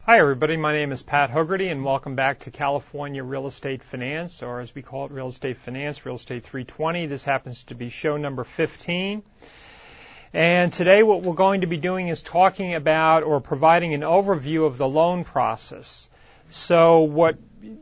Hi everybody, my name is Pat Hogarty and welcome back to California Real Estate Finance, or as we call it, Real Estate Finance, Real Estate 320. This happens to be show number 15. And today what we're going to be doing is talking about or providing an overview of the loan process. So what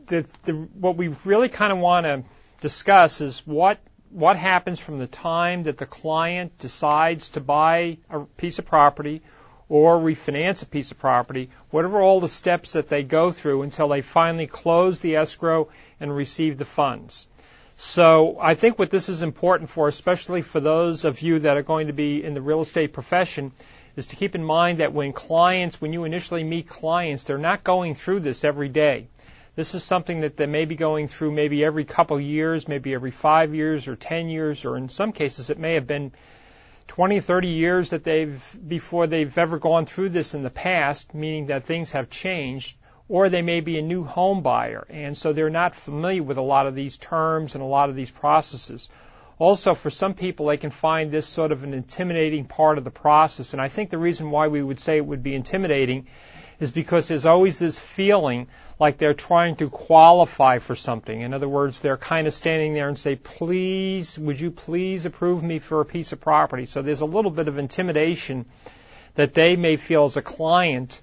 we really kind of want to discuss is what happens from the time that the client decides to buy a piece of property or refinance a piece of property, whatever all the steps that they go through until they finally close the escrow and receive the funds. So I think what this is important for, especially for those of you that are going to be in the real estate profession, is to keep in mind that when you initially meet clients, they're not going through this every day. This is something that they may be going through maybe every couple years, maybe every 5 years or 10 years, or in some cases it may have been 20, 30 years before they've ever gone through this in the past, meaning that things have changed, or they may be a new home buyer, and so they're not familiar with a lot of these terms and a lot of these processes. Also, for some people, they can find this sort of an intimidating part of the process, and I think the reason why we would say it would be intimidating is because there's always this feeling like they're trying to qualify for something. In other words, they're kind of standing there and say, please, would you please approve me for a piece of property? So there's a little bit of intimidation that they may feel as a client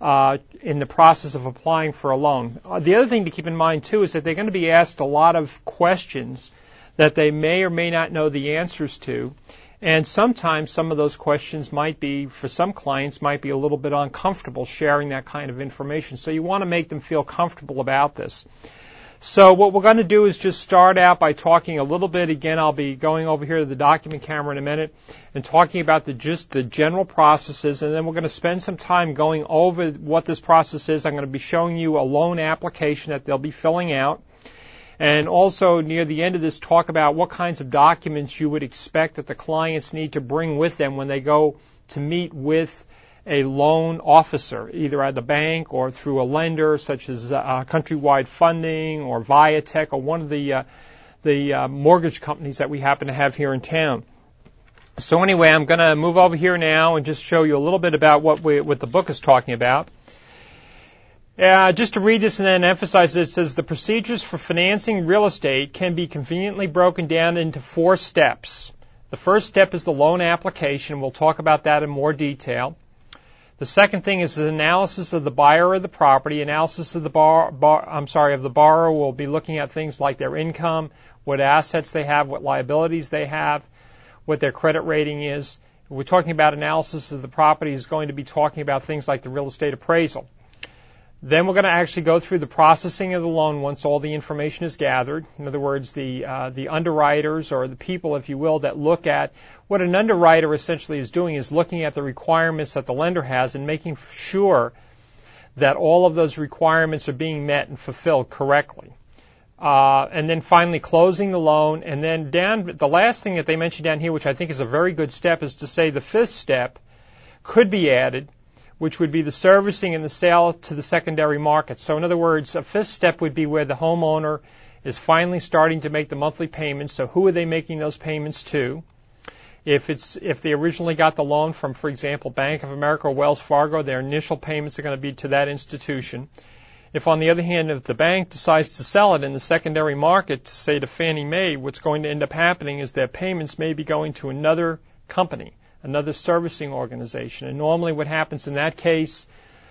in the process of applying for a loan. The other thing to keep in mind, too, is that they're going to be asked a lot of questions that they may or may not know the answers to. And sometimes some of those questions for some clients, might be a little bit uncomfortable sharing that kind of information. So you want to make them feel comfortable about this. So what we're going to do is just start out by talking a little bit. Again, I'll be going over here to the document camera in a minute and talking about the general processes. And then we're going to spend some time going over what this process is. I'm going to be showing you a loan application that they'll be filling out. And also, near the end of this, talk about what kinds of documents you would expect that the clients need to bring with them when they go to meet with a loan officer, either at the bank or through a lender, such as Countrywide Funding or Viatech or one of the mortgage companies that we happen to have here in town. So anyway, I'm going to move over here now and just show you a little bit about what the book is talking about. Just to read this and then emphasize this, it says the procedures for financing real estate can be conveniently broken down into 4 steps. The first step is the loan application. We'll talk about that in more detail. The second thing is the analysis of the buyer of the property. Analysis of the borrower will be looking at things like their income, what assets they have, what liabilities they have, what their credit rating is. We're talking about analysis of the property is going to be talking about things like the real estate appraisal. Then we're going to actually go through the processing of the loan once all the information is gathered. In other words, the underwriters or the people, if you will, that look at what an underwriter essentially is doing is looking at the requirements that the lender has and making sure that all of those requirements are being met and fulfilled correctly. And then finally closing the loan. And then the last thing that they mentioned down here, which I think is a very good step, is to say the 5th step could be added, which would be the servicing and the sale to the secondary market. So in other words, a 5th step would be where the homeowner is finally starting to make the monthly payments. So who are they making those payments to? If they originally got the loan from, for example, Bank of America or Wells Fargo, their initial payments are going to be to that institution. If, on the other hand, if the bank decides to sell it in the secondary market, say to Fannie Mae, what's going to end up happening is their payments may be going to another company, another servicing organization. And normally what happens in that case,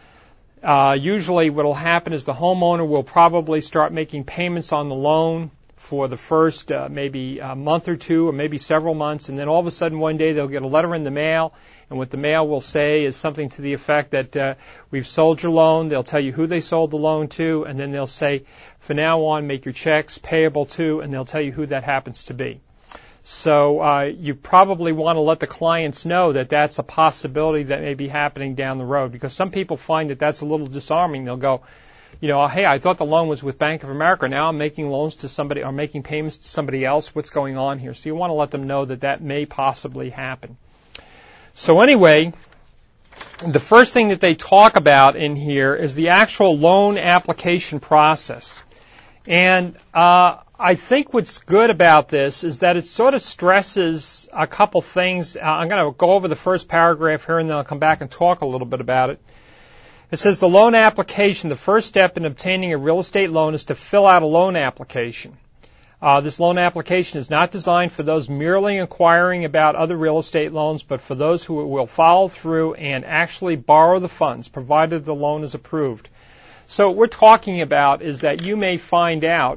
usually what will happen is the homeowner will probably start making payments on the loan for the first maybe a month or two or maybe several months, and then all of a sudden one day they'll get a letter in the mail, and what the mail will say is something to the effect that we've sold your loan. They'll tell you who they sold the loan to, and then they'll say, from now on, make your checks payable to, and they'll tell you who that happens to be. So you probably want to let the clients know that that's a possibility that may be happening down the road, because some people find that that's a little disarming. They'll go, hey, I thought the loan was with Bank of America. Now I'm making loans to somebody or making payments to somebody else. What's going on here? So you want to let them know that that may possibly happen. So anyway, the first thing that they talk about in here is the actual loan application process. And I think what's good about this is that it sort of stresses a couple things. I'm going to go over the first paragraph here, and then I'll come back and talk a little bit about it. It says the loan application, the first step in obtaining a real estate loan is to fill out a loan application. This loan application is not designed for those merely inquiring about other real estate loans, but for those who will follow through and actually borrow the funds, provided the loan is approved. So what we're talking about is that you may find out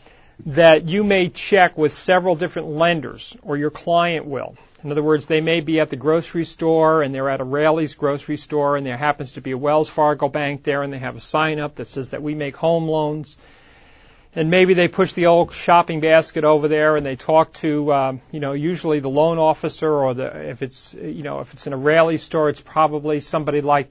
that you may check with several different lenders, or your client will. In other words, they may be at the grocery store, and they're at a Raley's grocery store, and there happens to be a Wells Fargo bank there, and they have a sign up that says that we make home loans. And maybe they push the old shopping basket over there, and they talk to, usually the loan officer, or if it's in a Raley's store, it's probably somebody like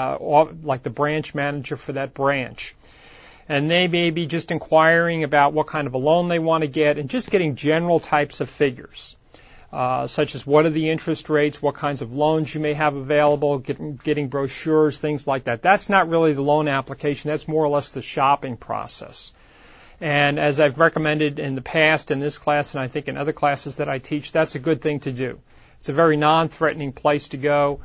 the branch manager for that branch. And they may be just inquiring about what kind of a loan they want to get, and just getting general types of figures. Such as what are the interest rates, what kinds of loans you may have available, getting brochures, things like that. That's not really the loan application. That's more or less the shopping process. And as I've recommended in the past in this class, and I think in other classes that I teach, that's a good thing to do. It's a very non-threatening place to go.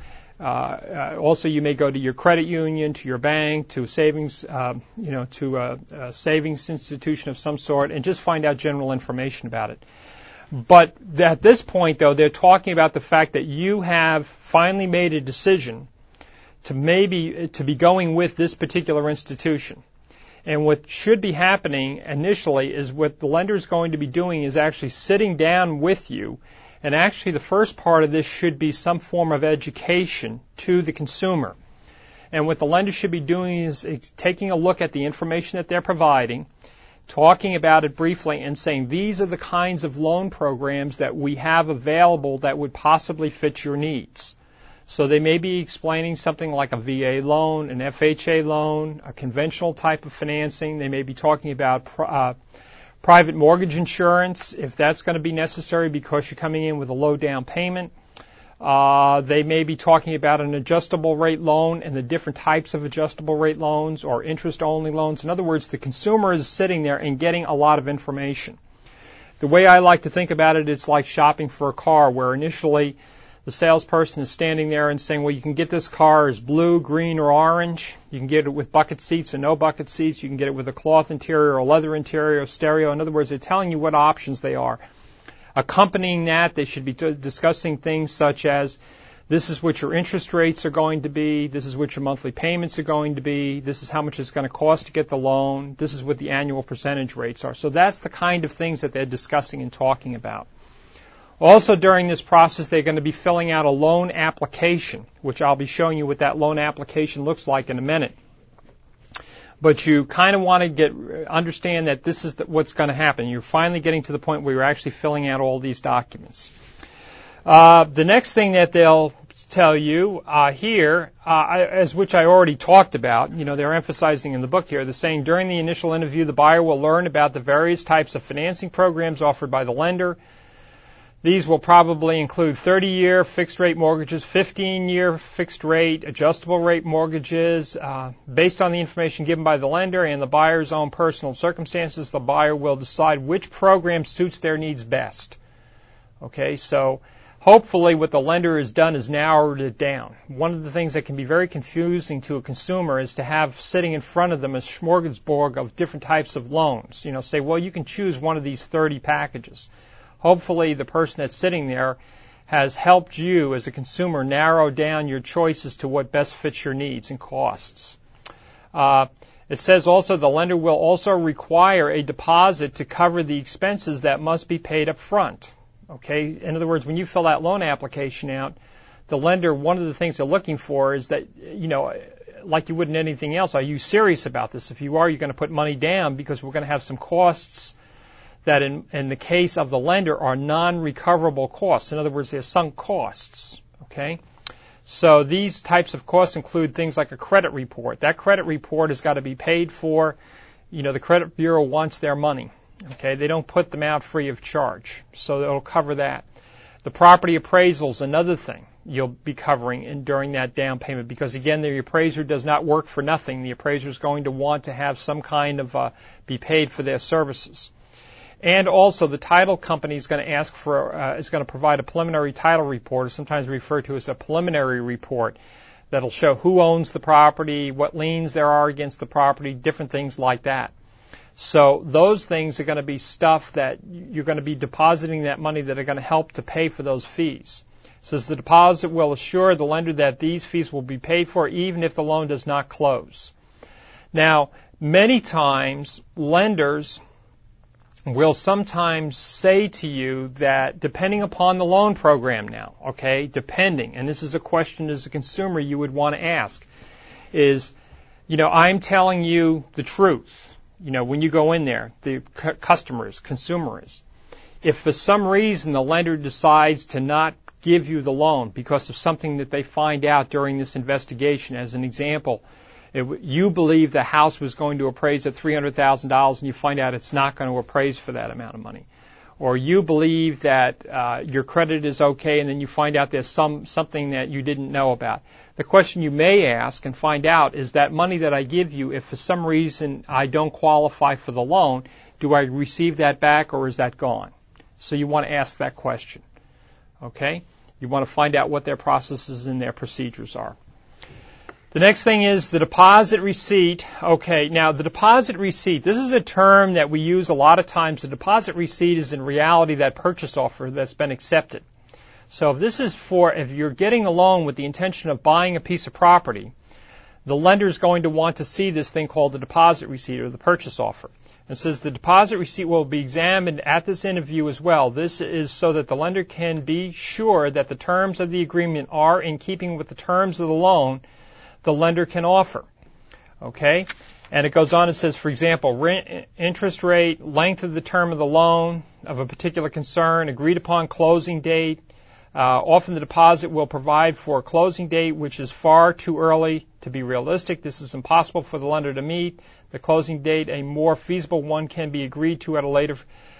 Also, you may go to your credit union, to your bank, to savings, to a savings institution of some sort, and just find out general information about it. But at this point, though, they're talking about the fact that you have finally made a decision to be going with this particular institution. And what should be happening initially is what the lender is going to be doing is actually sitting down with you. And actually the first part of this should be some form of education to the consumer. And what the lender should be doing is taking a look at the information that they're providing, talking about it briefly, and saying these are the kinds of loan programs that we have available that would possibly fit your needs. So they may be explaining something like a VA loan, an FHA loan, a conventional type of financing. They may be talking about private mortgage insurance, if that's going to be necessary because you're coming in with a low down payment. They may be talking about an adjustable rate loan and the different types of adjustable rate loans or interest-only loans. In other words, the consumer is sitting there and getting a lot of information. The way I like to think about it, it's like shopping for a car, where initially the salesperson is standing there and saying, well, you can get this car as blue, green, or orange. You can get it with bucket seats or no bucket seats. You can get it with a cloth interior or leather interior or stereo. In other words, they're telling you what options they are. Accompanying that, they should be discussing things such as, this is what your interest rates are going to be, this is what your monthly payments are going to be, this is how much it's going to cost to get the loan, this is what the annual percentage rates are. So that's the kind of things that they're discussing and talking about. Also during this process, they're going to be filling out a loan application, which I'll be showing you what that loan application looks like in a minute. But you kind of want to understand that this is what's going to happen. You're finally getting to the point where you're actually filling out all these documents. The next thing that they'll tell you here, as which I already talked about, they're emphasizing in the book here, they're saying during the initial interview, the buyer will learn about the various types of financing programs offered by the lender. These will probably include 30-year fixed-rate mortgages, 15-year fixed-rate, adjustable-rate mortgages. Based on the information given by the lender and the buyer's own personal circumstances, the buyer will decide which program suits their needs best. Okay, so hopefully what the lender has done is narrowed it down. One of the things that can be very confusing to a consumer is to have sitting in front of them a smorgasbord of different types of loans. Say, well, you can choose one of these 30 packages. Hopefully the person that's sitting there has helped you as a consumer narrow down your choices to what best fits your needs and costs. It says also the lender will also require a deposit to cover the expenses that must be paid up front. Okay? In other words, when you fill that loan application out, the lender, one of the things they're looking for is that, like you would in anything else, are you serious about this? If you are, you're going to put money down because we're going to have some costs that in the case of the lender are non-recoverable costs. In other words, they're sunk costs. Okay? So these types of costs include things like a credit report. That credit report has got to be paid for. The credit bureau wants their money. Okay? They don't put them out free of charge. So it'll cover that. The property appraisal is another thing you'll be covering during that down payment because, again, the appraiser does not work for nothing. The appraiser is going to want to have some kind of be paid for their services. And also, the title company is going to ask for, is going to provide a preliminary title report, or sometimes referred to as a preliminary report. that'll show who owns the property, what liens there are against the property, different things like that. So those things are going to be stuff that you're going to be depositing that money that are going to help to pay for those fees. It says the deposit will assure the lender that these fees will be paid for even if the loan does not close. Now, many times lenders will sometimes say to you that depending upon the loan program now, okay, depending, and this is a question as a consumer you would want to ask, is, I'm telling you the truth, when you go in there, the consumer is. If for some reason the lender decides to not give you the loan because of something that they find out during this investigation, as an example, you believe the house was going to appraise at $300,000 and you find out it's not going to appraise for that amount of money. Or you believe that your credit is okay and then you find out there's something that you didn't know about. The question you may ask and find out is that money that I give you, if for some reason I don't qualify for the loan, do I receive that back or is that gone? So you want to ask that question. Okay? You want to find out what their processes and their procedures are. The next thing is the deposit receipt. Okay, now the deposit receipt, this is a term that we use a lot of times. The deposit receipt is in reality that purchase offer that's been accepted. So if you're getting a loan with the intention of buying a piece of property, the lender is going to want to see this thing called the deposit receipt or the purchase offer. It says the deposit receipt will be examined at this interview as well. This is so that the lender can be sure that the terms of the agreement are in keeping with the terms of the loan the lender can offer. Okay? And it goes on and says, for example, interest rate, length of the term of the loan of a particular concern, agreed upon closing date. Often the deposit will provide for a closing date which is far too early to be realistic. This is impossible for the lender to meet. The closing date, a more feasible one, can be agreed to at a later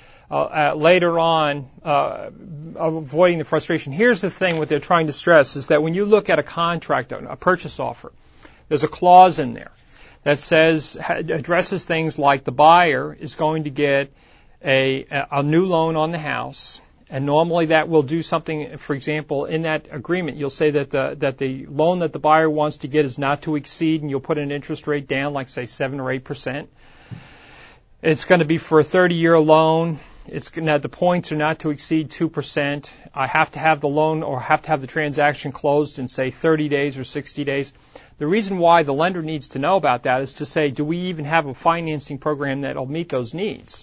on, avoiding the frustration. Here's the thing, what they're trying to stress is that when you look at a contract, a purchase offer, there's a clause in there that addresses things like the buyer is going to get a new loan on the house, and normally that will do something. For example, in that agreement, you'll say that the loan that the buyer wants to get is not to exceed, and you'll put an interest rate down, like say 7 or 8%. It's going to be for a 30-year loan. The points are not to exceed 2%. I have to have the loan or have to have the transaction closed in, say, 30 days or 60 days. The reason why the lender needs to know about that is to say, do we even have a financing program that will meet those needs?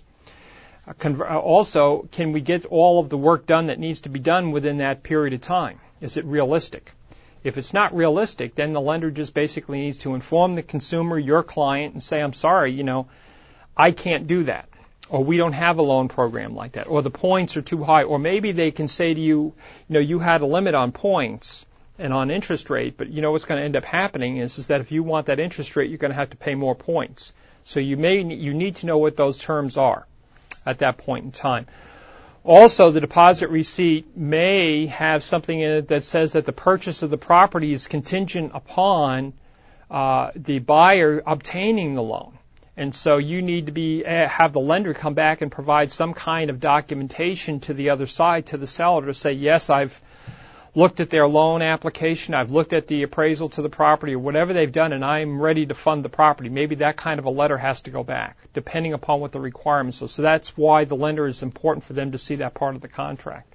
Also, can we get all of the work done that needs to be done within that period of time? Is it realistic? If it's not realistic, then the lender just basically needs to inform the consumer, your client, and say, I'm sorry, I can't do that. Or we don't have a loan program like that. Or the points are too high. Or maybe they can say to you, you had a limit on points and on interest rate, but what's going to end up happening is that if you want that interest rate, you're going to have to pay more points. So you need to know what those terms are at that point in time. Also, the deposit receipt may have something in it that says that the purchase of the property is contingent upon the buyer obtaining the loan. And so you need to have the lender come back and provide some kind of documentation to the other side, to the seller, to say, yes, I've looked at their loan application, I've looked at the appraisal to the property, or whatever they've done, and I'm ready to fund the property. Maybe that kind of a letter has to go back, depending upon what the requirements are. So that's why the lender is important for them to see that part of the contract.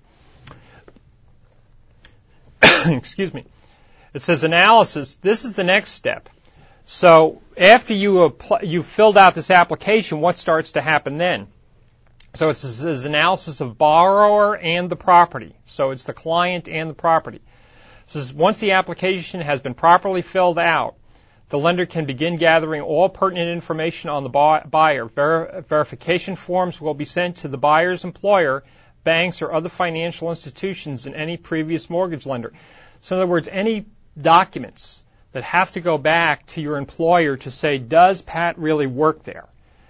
Excuse me. It says analysis. This is the next step. So after you filled out this application, what starts to happen then? So it says analysis of borrower and the property. So it's the client and the property. It says once the application has been properly filled out, the lender can begin gathering all pertinent information on the buyer. Verification forms will be sent to the buyer's employer, banks, or other financial institutions, and any previous mortgage lender. So in other words, any documents that have to go back to your employer to say, does Pat really work there?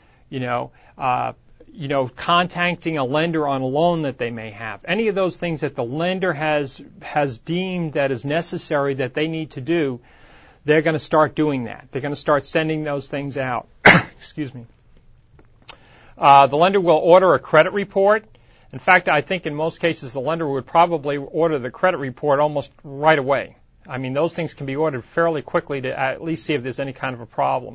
Contacting a lender on a loan that they may have. Any of those things that the lender has deemed that is necessary that they need to do, they're going to start doing that. They're going to start sending those things out. Excuse me. The lender will order a credit report. In fact, I think in most cases the lender would probably order the credit report almost right away. I mean, those things can be ordered fairly quickly to at least see if there's any kind of a problem.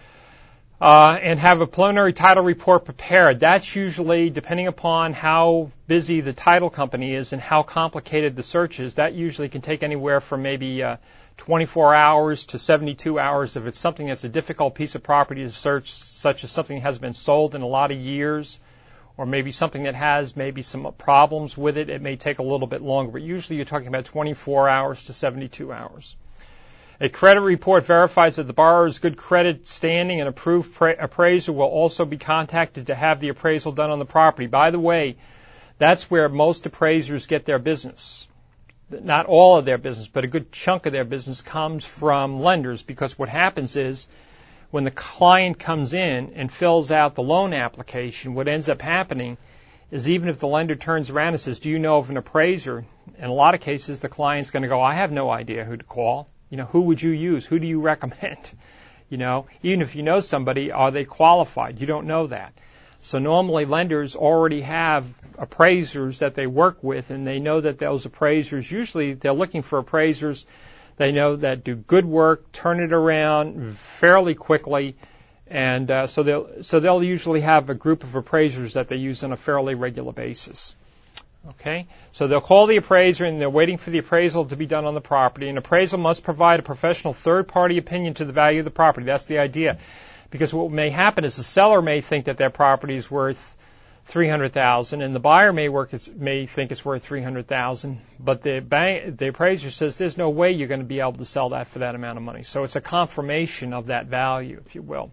And have a preliminary title report prepared. That's usually, depending upon how busy the title company is and how complicated the search is, that usually can take anywhere from maybe 24 hours to 72 hours if it's something that's a difficult piece of property to search, such as something that hasn't been sold in a lot of years, or maybe something that has maybe some problems with it. It may take a little bit longer, but usually you're talking about 24 hours to 72 hours. A credit report verifies that the borrower's good credit standing. An approved appraiser will also be contacted to have the appraisal done on the property. By the way, that's where most appraisers get their business. Not all of their business, but a good chunk of their business comes from lenders, because what happens is when the client comes in and fills out the loan application, what ends up happening is even if the lender turns around and says, do you know of an appraiser? In a lot of cases, the client's going to go, I have no idea who to call. Who would you use? Who do you recommend? Even if you know somebody, are they qualified? You don't know that. So normally lenders already have appraisers that they work with, and they know that those appraisers, usually they're looking for appraisers they know that do good work, turn it around fairly quickly, and so they'll usually have a group of appraisers that they use on a fairly regular basis. Okay, so they'll call the appraiser, and they're waiting for the appraisal to be done on the property. An appraisal must provide a professional third-party opinion to the value of the property. That's the idea. Because what may happen is the seller may think that their property is worth $300,000, and the buyer may think it's worth $300,000, but the appraiser says there's no way you're going to be able to sell that for that amount of money. So it's a confirmation of that value, if you will.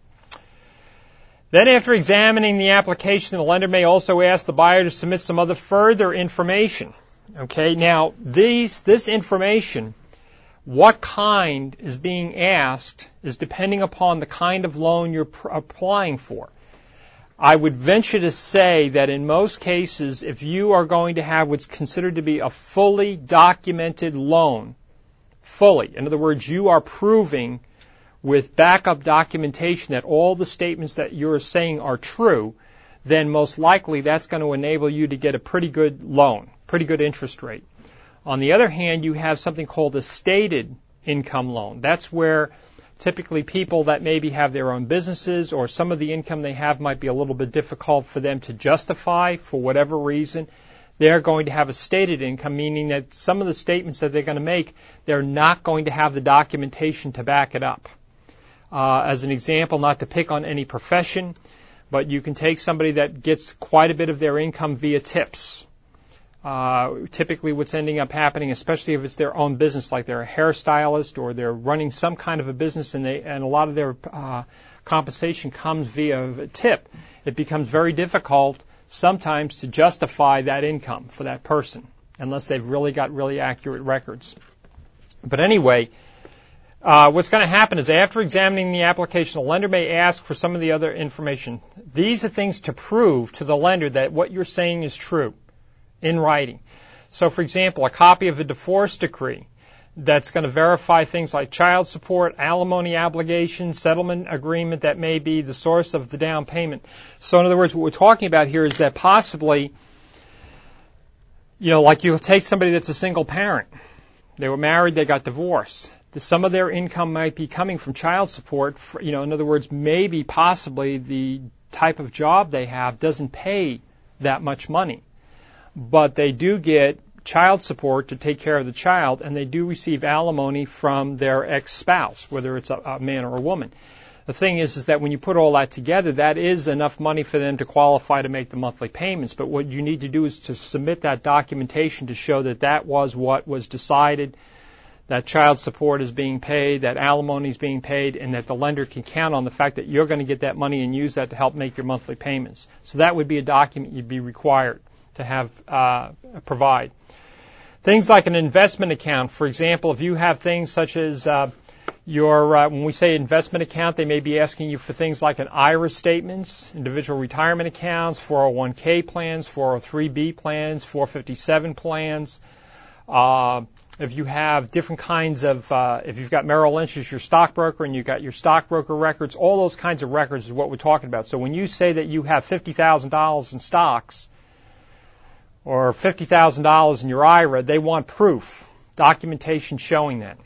Then after examining the application, the lender may also ask the buyer to submit some other further information. Okay, now this information, what kind is being asked is depending upon the kind of loan you're applying for. I would venture to say that in most cases, if you are going to have what's considered to be a fully documented loan, in other words, you are proving with backup documentation that all the statements that you're saying are true, then most likely that's going to enable you to get a pretty good loan, pretty good interest rate. On the other hand, you have something called a stated income loan. That's where typically people that maybe have their own businesses or some of the income they have might be a little bit difficult for them to justify for whatever reason. They're going to have a stated income, meaning that some of the statements that they're going to make, they're not going to have the documentation to back it up. As an example, not to pick on any profession, but you can take somebody that gets quite a bit of their income via tips. Typically what's ending up happening, especially if it's their own business, like they're a hairstylist or they're running some kind of a business and a lot of their compensation comes via a tip, it becomes very difficult sometimes to justify that income for that person unless they've really got really accurate records. But anyway, what's going to happen is after examining the application, the lender may ask for some of the other information. These are things to prove to the lender that what you're saying is true in writing. So, for example, a copy of a divorce decree that's going to verify things like child support, alimony obligations, settlement agreement that may be the source of the down payment. So, in other words, what we're talking about here is that possibly, like you'll take somebody that's a single parent. They were married, they got divorced. Some of their income might be coming from child support. In other words, maybe possibly the type of job they have doesn't pay that much money. But they do get child support to take care of the child, and they do receive alimony from their ex-spouse, whether it's a man or a woman. The thing is that when you put all that together, that is enough money for them to qualify to make the monthly payments. But what you need to do is to submit that documentation to show that that was what was decided, that child support is being paid, that alimony is being paid, and that the lender can count on the fact that you're going to get that money and use that to help make your monthly payments. So that would be a document you'd be required to have provide. Things like an investment account, for example, if you have things such as when we say investment account, they may be asking you for things like an IRA statements, individual retirement accounts, 401k plans, 403b plans, 457 plans. If you have different kinds of, if you've got Merrill Lynch as your stockbroker and you've got your stockbroker records, all those kinds of records is what we're talking about. So when you say that you have $50,000 in stocks or $50,000 in your IRA, they want proof documentation showing that.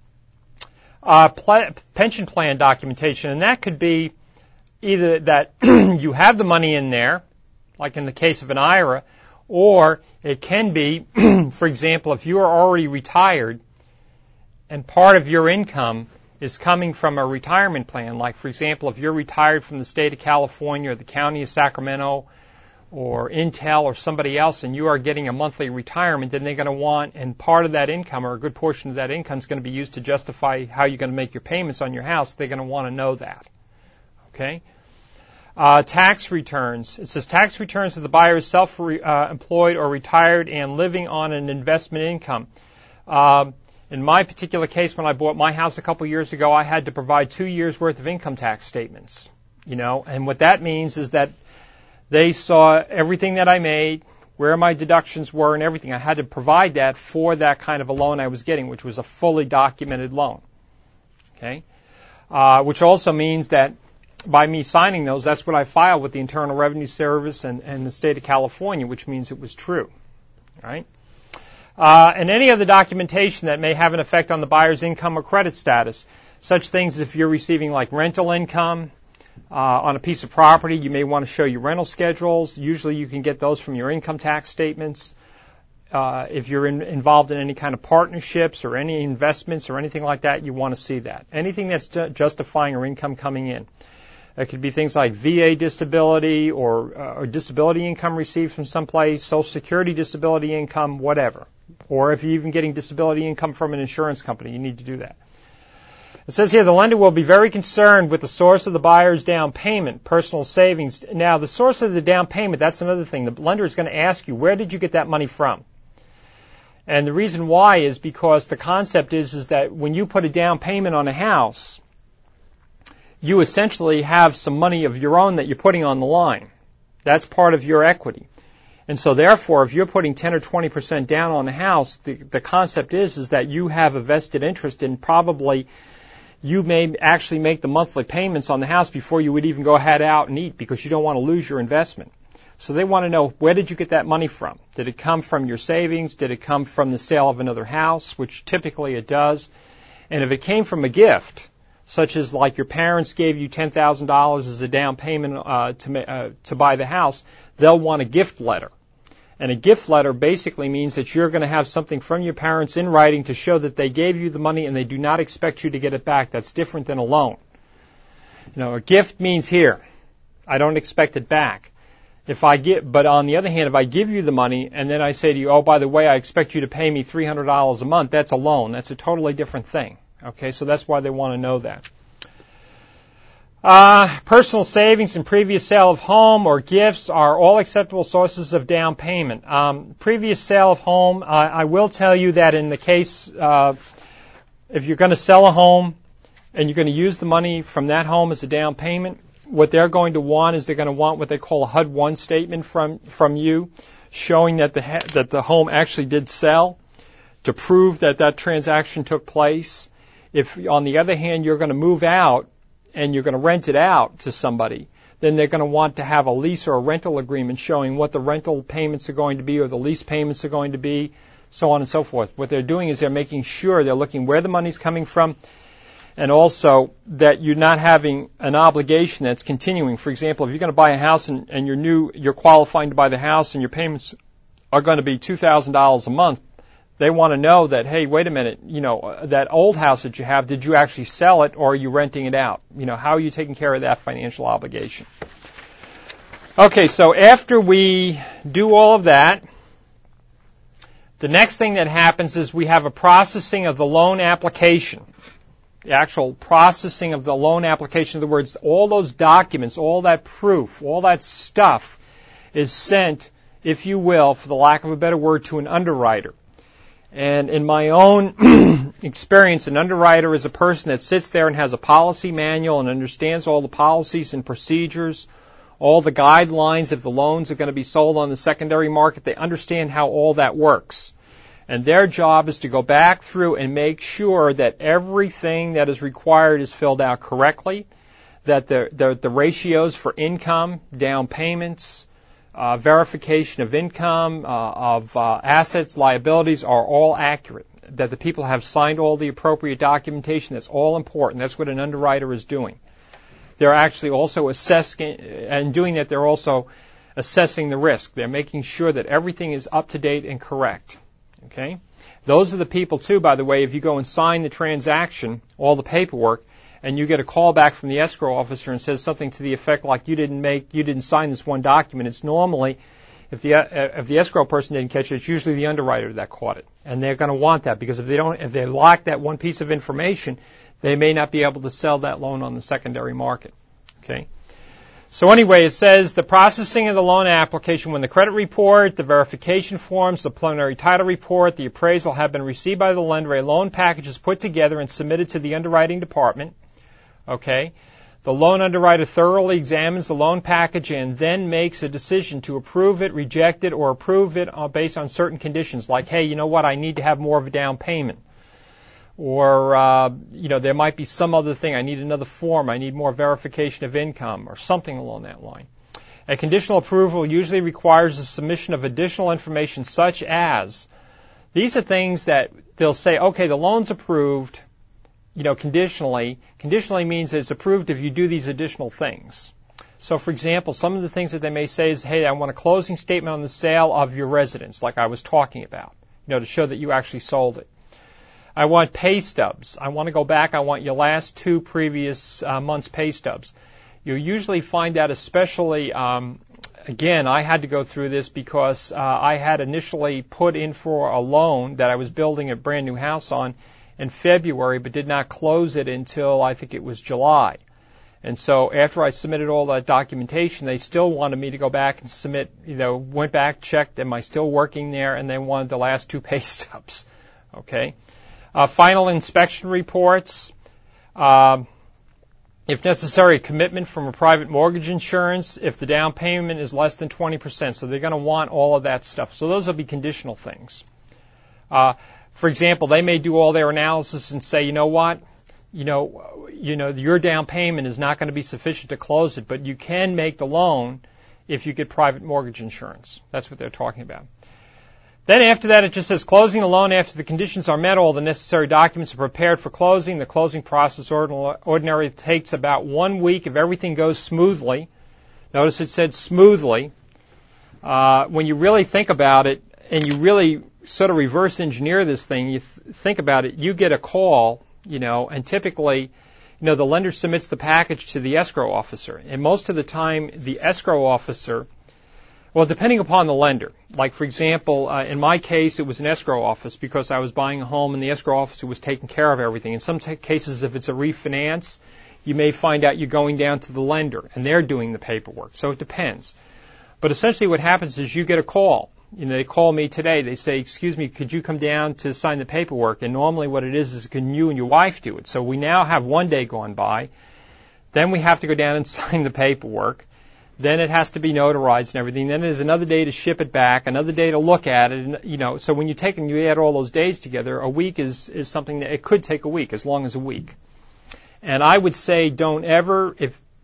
Pension plan documentation, and that could be either that you have the money in there, like in the case of an IRA, or it can be, for example, if you are already retired and part of your income is coming from a retirement plan, like, for example, if you're retired from the state of California or the county of Sacramento or Intel or somebody else and you are getting a monthly retirement, then they're going to want, and part of that income or a good portion of that income is going to be used to justify how you're going to make your payments on your house. They're going to want to know that. Okay? Tax returns. It says tax returns if the buyer is self-employed or retired and living on an investment income. In my particular case, when I bought my house a couple years ago, I had to provide 2 years' worth of income tax statements. And what that means is that they saw everything that I made, where my deductions were and everything. I had to provide that for that kind of a loan I was getting, which was a fully documented loan. Okay? Which also means that by me signing those, that's what I filed with the Internal Revenue Service and the state of California, which means it was true. All right? And any other documentation that may have an effect on the buyer's income or credit status. Such things as if you're receiving like rental income on a piece of property, you may want to show your rental schedules. Usually you can get those from your income tax statements. If you're involved in any kind of partnerships or any investments or anything like that, you want to see that. Anything that's justifying your income coming in. It could be things like VA disability or disability income received from someplace, Social Security disability income, whatever. Or if you're even getting disability income from an insurance company, you need to do that. It says here the lender will be very concerned with the source of the buyer's down payment, personal savings. Now, the source of the down payment, that's another thing. The lender is going to ask you, where did you get that money from? And the reason why is because the concept is that when you put a down payment on a house, you essentially have some money of your own that you're putting on the line. That's part of your equity. And so therefore, if you're putting 10 or 20% down on the house, the concept is that you have a vested interest in probably you may actually make the monthly payments on the house before you would even go ahead out and eat because you don't want to lose your investment. So they want to know, where did you get that money from? Did it come from your savings? Did it come from the sale of another house, which typically it does? And if it came from a gift, such as like your parents gave you $10,000 as a down payment to buy the house, they'll want a gift letter. And a gift letter basically means that you're going to have something from your parents in writing to show that they gave you the money and they do not expect you to get it back. That's different than a loan. A gift means here, I don't expect it back. But on the other hand, if I give you the money and then I say to you, oh, by the way, I expect you to pay me $300 a month, that's a loan. That's a totally different thing. Okay, so that's why they want to know that. Personal savings and previous sale of home or gifts are all acceptable sources of down payment. Previous sale of home, I will tell you that in the case, if you're going to sell a home and you're going to use the money from that home as a down payment, what they're going to want is they're going to want what they call a HUD-1 statement from you, showing that the home actually did sell, to prove that that transaction took place. If, on the other hand, you're going to move out and you're going to rent it out to somebody, then they're going to want to have a lease or a rental agreement showing what the rental payments are going to be or the lease payments are going to be, so on and so forth. What they're doing is they're making sure they're looking where the money's coming from and also that you're not having an obligation that's continuing. For example, if you're going to buy a house and you're qualifying to buy the house and your payments are going to be $2,000 a month, they want to know that, hey, wait a minute, that old house that you have, did you actually sell it or are you renting it out? How are you taking care of that financial obligation? Okay, so after we do all of that, the next thing that happens is we have a processing of the loan application. The actual processing of the loan application, in other words, all those documents, all that proof, all that stuff is sent, if you will, for the lack of a better word, to an underwriter. And in my own experience, an underwriter is a person that sits there and has a policy manual and understands all the policies and procedures, all the guidelines if the loans are going to be sold on the secondary market. They understand how all that works. And their job is to go back through and make sure that everything that is required is filled out correctly, that the ratios for income, down payments, verification of income, of assets, liabilities are all accurate. that the people have signed all the appropriate documentation. That's all important. That's what an underwriter is doing. They're actually also assessing, and doing that, they're also assessing the risk. They're making sure that everything is up to date and correct. Okay? Those are the people, too, by the way, if you go and sign the transaction, all the paperwork, and you get a call back from the escrow officer and says something to the effect like you didn't sign this one document, it's normally, if the escrow person didn't catch it, it's usually the underwriter that caught it. And they're going to want that, because if they lack that one piece of information, they may not be able to sell that loan on the secondary market. Okay? So anyway, it says the processing of the loan application when the credit report, the verification forms, the preliminary title report, the appraisal have been received by the lender, a loan package is put together and submitted to the underwriting department. Okay? The loan underwriter thoroughly examines the loan package and then makes a decision to approve it, reject it, or approve it based on certain conditions, like, hey, you know what, I need to have more of a down payment. Or, there might be some other thing. I need another form. I need more verification of income or something along that line. A conditional approval usually requires the submission of additional information such as, these are things that they'll say, okay, the loan's approved, conditionally. Conditionally means it's approved if you do these additional things. So, for example, some of the things that they may say is, hey, I want a closing statement on the sale of your residence, like I was talking about, to show that you actually sold it. I want pay stubs. I want to go back. I want your last 2 previous months' pay stubs. You usually find that especially, again, I had to go through this because I had initially put in for a loan that I was building a brand new house on in February, but did not close it until I think it was July. And so after I submitted all that documentation, they still wanted me to go back and submit, went back, checked, am I still working there? And they wanted the last 2 pay stubs. Okay? Final inspection reports, if necessary, a commitment from a private mortgage insurance if the down payment is less than 20%. So they're going to want all of that stuff. So those will be conditional things. For example, they may do all their analysis and say, you know what, your down payment is not going to be sufficient to close it, but you can make the loan if you get private mortgage insurance. That's what they're talking about. Then after that, it just says closing the loan after the conditions are met, all the necessary documents are prepared for closing. The closing process ordinarily takes about 1 week if everything goes smoothly. Notice it said smoothly. When you really think about it, and you really sort of reverse engineer this thing, you think about it, you get a call, and typically, the lender submits the package to the escrow officer. And most of the time, the escrow officer, well, depending upon the lender. Like, for example, in my case, it was an escrow office because I was buying a home and the escrow officer was taking care of everything. In some cases, if it's a refinance, you may find out you're going down to the lender and they're doing the paperwork. So it depends. But essentially what happens is you get a call. They call me today. They say, excuse me, could you come down to sign the paperwork? And normally what it is can you and your wife do it? So we now have 1 day gone by. Then we have to go down and sign the paperwork. Then it has to be notarized and everything. Then there's another day to ship it back, another day to look at it. And, so when you take and you add all those days together, a week is something that it could take a week, as long as a week. And I would say don't ever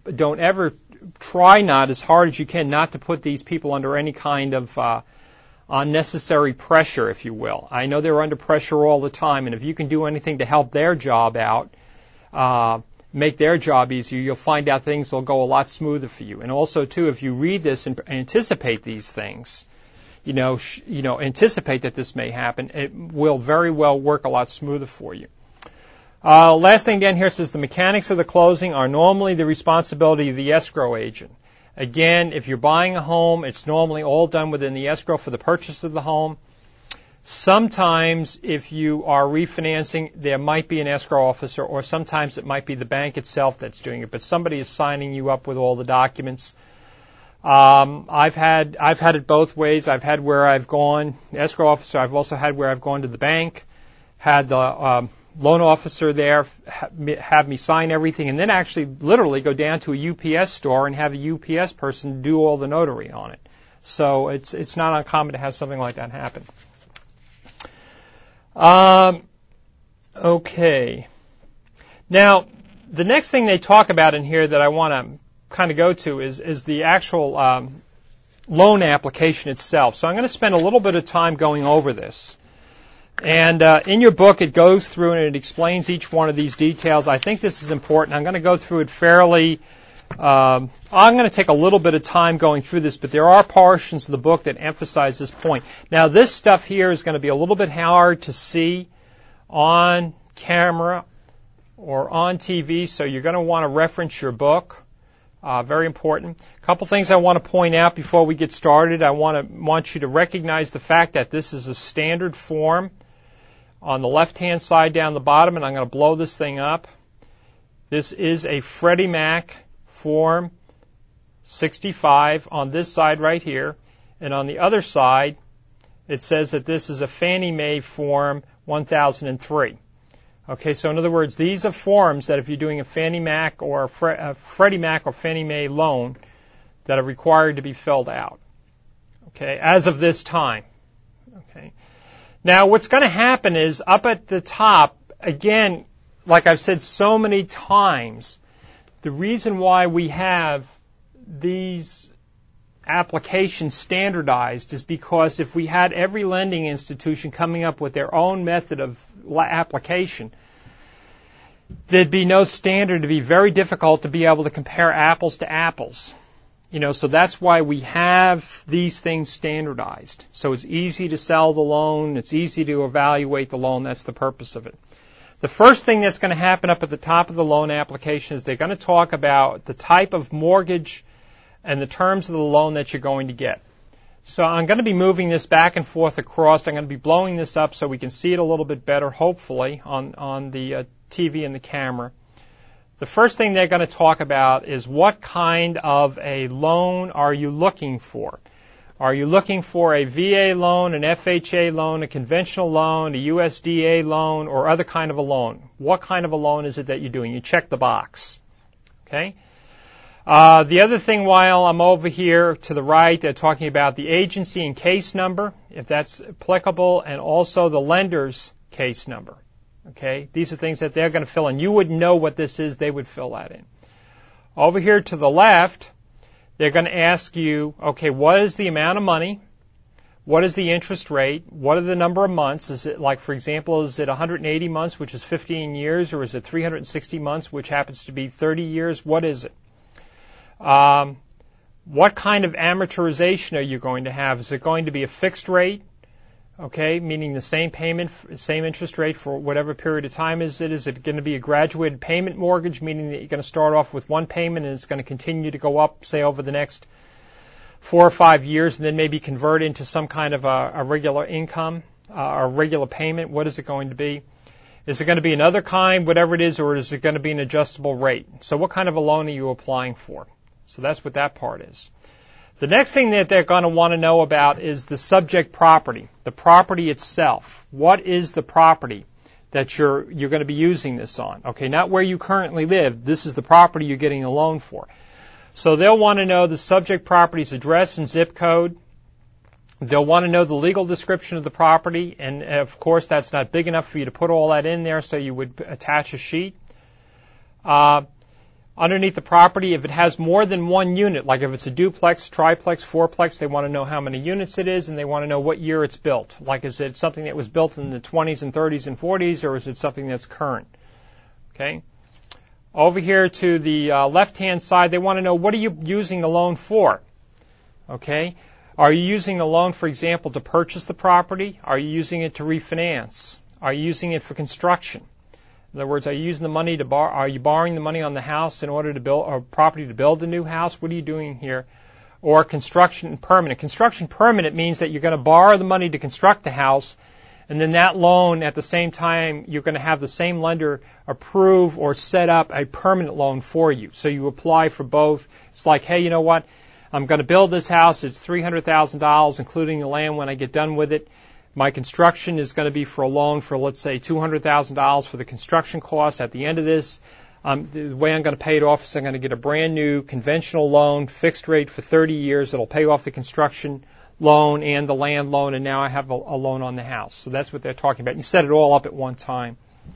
try not as hard as you can not to put these people under any kind of unnecessary pressure, if you will. I know they're under pressure all the time, and if you can do anything to help their job out, make their job easier, you'll find out things will go a lot smoother for you. And also, too, if you read this and anticipate these things, anticipate that this may happen, it will very well work a lot smoother for you. Last thing down here says the mechanics of the closing are normally the responsibility of the escrow agent. Again, if you're buying a home, it's normally all done within the escrow for the purchase of the home. Sometimes, if you are refinancing, there might be an escrow officer, or sometimes it might be the bank itself that's doing it, but somebody is signing you up with all the documents. I've had it both ways. I've had where I've gone, escrow officer. I've also had where I've gone to the bank, had the loan officer there have me sign everything, and then actually literally go down to a UPS store and have a UPS person do all the notary on it. So it's not uncommon to have something like that happen. Okay. Now, the next thing they talk about in here that I want to kind of go to is the actual loan application itself. So I'm going to spend a little bit of time going over this And in your book, it goes through and it explains each one of these details. I think this is important. I'm going to go through it fairly. I'm going to take a little bit of time going through this, but there are portions of the book that emphasize this point. Now, this stuff here is going to be a little bit hard to see on camera or on TV, so you're going to want to reference your book. Very important. A couple things I want to point out before we get started. I want you to recognize the fact that this is a standard form on the left-hand side down the bottom, and I'm going to blow this thing up. This is a Freddie Mac Form 65 on this side right here, and on the other side, it says that this is a Fannie Mae Form 1003. Okay, so in other words, these are forms that if you're doing a Fannie Mac or a Freddie Mac or Fannie Mae loan that are required to be filled out. Okay, as of this time. Okay. Now, what's going to happen is up at the top, again, like I've said so many times, the reason why we have these applications standardized is because if we had every lending institution coming up with their own method of application, there'd be no standard. It'd be very difficult to be able to compare apples to apples. So that's why we have these things standardized. So it's easy to sell the loan. It's easy to evaluate the loan. That's the purpose of it. The first thing that's going to happen up at the top of the loan application is they're going to talk about the type of mortgage and the terms of the loan that you're going to get. So I'm going to be moving this back and forth across. I'm going to be blowing this up so we can see it a little bit better, hopefully, on the TV and the camera. The first thing they're going to talk about is what kind of a loan are you looking for? Are you looking for a VA loan, an FHA loan, a conventional loan, a USDA loan, or other kind of a loan? What kind of a loan is it that you're doing? You check the box. Okay? The other thing, while I'm over here to the right, they're talking about the agency and case number, if that's applicable, and also the lender's case number. Okay? These are things that they're going to fill in. You wouldn't know what this is. They would fill that in. Over here to the left, they're going to ask you, okay, what is the amount of money? What is the interest rate? What are the number of months? Is it, like, for example, is it 180 months, which is 15 years, or is it 360 months, which happens to be 30 years? What is it? What kind of amortization are you going to have? Is it going to be a fixed rate? Okay, meaning the same payment, same interest rate for whatever period of time is it? Is it going to be a graduated payment mortgage, meaning that you're going to start off with one payment and it's going to continue to go up, say, over the next 4 or 5 years, and then maybe convert into some kind of a regular income, a regular payment? What is it going to be? Is it going to be another kind, whatever it is, or is it going to be an adjustable rate? So what kind of a loan are you applying for? So that's what that part is. The next thing that they're going to want to know about is the subject property, the property itself. What is the property that you're going to be using this on? Okay, not where you currently live. This is the property you're getting a loan for. So they'll want to know the subject property's address and zip code. They'll want to know the legal description of the property, and of course that's not big enough for you to put all that in there, so you would attach a sheet. Underneath the property, if it has more than one unit, like if it's a duplex, triplex, fourplex, they want to know how many units it is, and they want to know what year it's built. Like, is it something that was built in the 20s and 30s and 40s, or is it something that's current? Okay. Over here to the left-hand side, they want to know, what are you using the loan for? Okay. Are you using the loan, for example, to purchase the property? Are you using it to refinance? Are you using it for construction? In other words, are you using the money to are you borrowing the money on the house in order to build or property to build a new house? What are you doing here? Or construction permanent. Construction permanent means that you're going to borrow the money to construct the house, and then that loan at the same time you're going to have the same lender approve or set up a permanent loan for you. So you apply for both. It's like, hey, you know what? I'm going to build this house. It's $300,000, including the land when I get done with it. My construction is going to be for a loan for, let's say, $200,000 for the construction costs. At the end of this, the way I'm going to pay it off is I'm going to get a brand new conventional loan, fixed rate for 30 years. It'll pay off the construction loan and the land loan, and now I have a loan on the house. So that's what they're talking about. You set it all up at one time.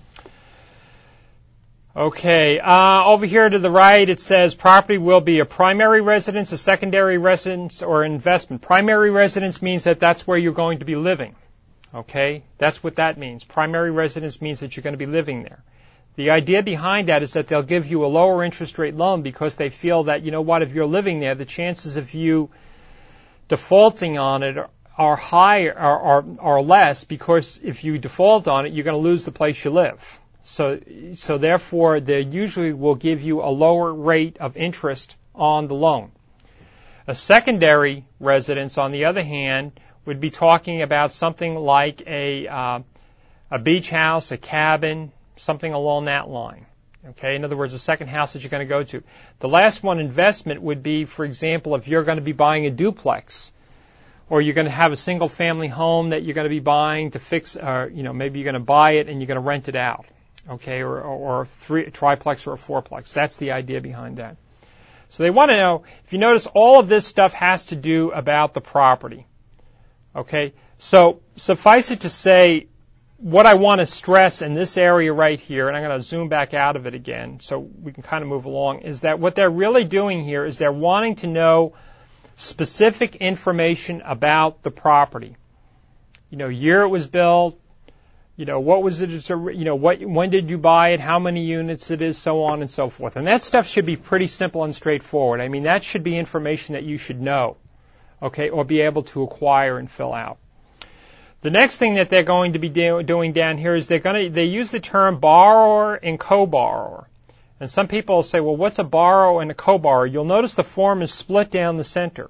Okay, over here to the right, it says property will be a primary residence, a secondary residence, or an investment. Primary residence means that that's where you're going to be living. Okay? That's what that means. Primary residence means that you're going to be living there. The idea behind that is that they'll give you a lower interest rate loan because they feel that, you know what, if you're living there, the chances of you defaulting on it are higher, are less, because if you default on it, you're going to lose the place you live. So therefore, they usually will give you a lower rate of interest on the loan. A secondary residence, on the other hand, would be talking about something like a beach house, a cabin, something along that line. Okay, in other words, a second house that you're going to go to. The last one, investment, would be, for example, if you're going to be buying a duplex, or you're going to have a single family home that you're going to be buying to fix, or maybe you're going to buy it and you're going to rent it out. Okay, or a triplex or a fourplex. That's the idea behind that. So they want to know, if you notice, all of this stuff has to do about the property. Okay, so suffice it to say, what I want to stress in this area right here, and I'm going to zoom back out of it again so we can kind of move along, is that what they're really doing here is they're wanting to know specific information about the property. Year it was built, what was it, when did you buy it, how many units it is, so on and so forth. And that stuff should be pretty simple and straightforward. I mean, that should be information that you should know, okay, or be able to acquire and fill out. The next thing that they're going to be doing down here is they use the term borrower and co-borrower. And some people will say, well, what's a borrower and a co-borrower? You'll notice the form is split down the center.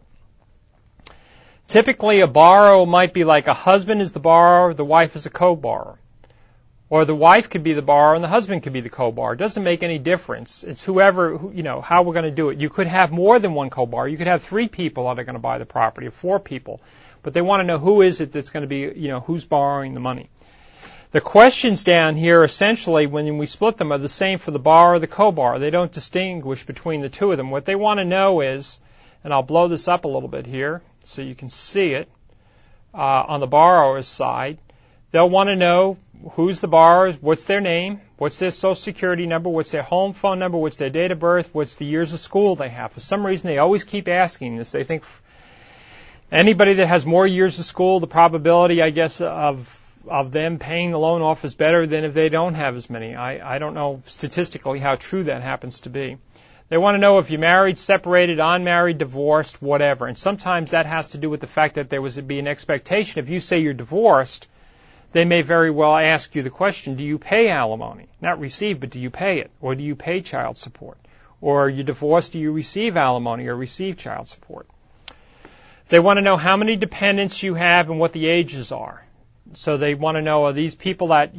Typically, a borrower might be like a husband is the borrower, the wife is a co-borrower. Or the wife could be the borrower and the husband could be the co-borrower. It doesn't make any difference. It's whoever, how we're going to do it. You could have more than one co-borrower. You could have 3 people that are going to buy the property, or 4 people. But they want to know who is it that's going to be, who's borrowing the money. The questions down here, essentially, when we split them, are the same for the borrower or the co-borrower. They don't distinguish between the two of them. What they want to know is, and I'll blow this up a little bit here so you can see it, on the borrower's side, they'll want to know who's the borrower, what's their name, what's their social security number, what's their home phone number, what's their date of birth, what's the years of school they have. For some reason, they always keep asking this. They think anybody that has more years of school, the probability, I guess, of them paying the loan off is better than if they don't have as many. I don't know statistically how true that happens to be. They want to know if you're married, separated, unmarried, divorced, whatever. And sometimes that has to do with the fact that there would be an expectation. If you say you're divorced, they may very well ask you the question, do you pay alimony? Not receive, but do you pay it? Or do you pay child support? Or you're divorced, do you receive alimony or receive child support? They want to know how many dependents you have and what the ages are. So they want to know, are these people that,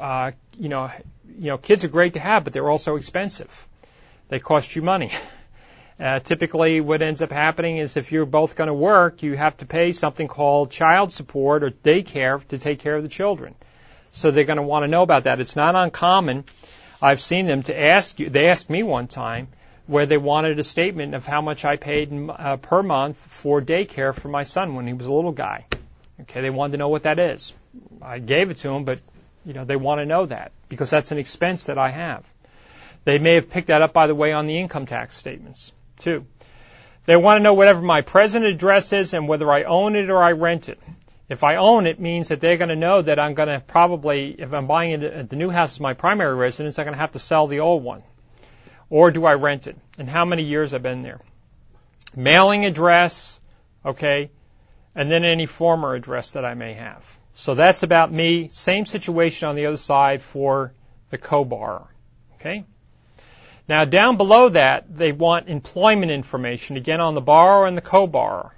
kids are great to have, but they're also expensive. They cost you money. Typically, what ends up happening is if you're both going to work, you have to pay something called child support or daycare to take care of the children. So they're going to want to know about that. It's not uncommon. I've seen them to ask you. They asked me one time where they wanted a statement of how much I paid per month for daycare for my son when he was a little guy. Okay, they wanted to know what that is. I gave it to them, but they want to know that because that's an expense that I have. They may have picked that up, by the way, on the income tax statements, too. They want to know whatever my present address is and whether I own it or I rent it. If I own it, means that they're going to know that I'm going to probably, if I'm buying it at the new house as my primary residence, I'm going to have to sell the old one. Or do I rent it? And how many years I've been there. Mailing address, okay, and then any former address that I may have. So that's about me. Same situation on the other side for the co-borrower, okay? Now, down below that, they want employment information, again, on the borrower and the co-borrower.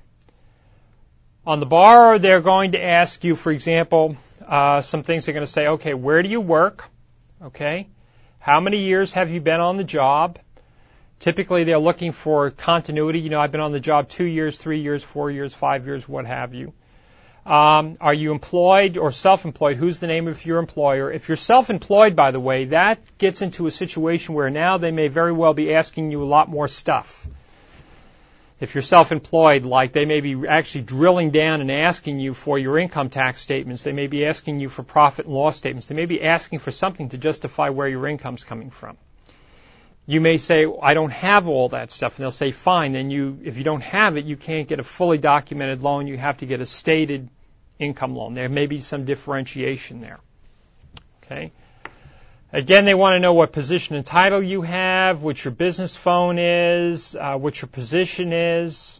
On the borrower, they're going to ask you, for example, some things. They're going to say, okay, where do you work? Okay. How many years have you been on the job? Typically, they're looking for continuity. I've been on the job 2 years, 3 years, 4 years, 5 years, what have you. Are you employed or self-employed? Who's the name of your employer? If you're self-employed, by the way, that gets into a situation where now they may very well be asking you a lot more stuff. If you're self-employed, like they may be actually drilling down and asking you for your income tax statements. They may be asking you for profit and loss statements. They may be asking for something to justify where your income's coming from. You may say, I don't have all that stuff, and they'll say, fine. Then if you don't have it, you can't get a fully documented loan. You have to get a stated income loan. There may be some differentiation there. Okay. Again, they want to know what position and title you have, what your business phone is, what your position is,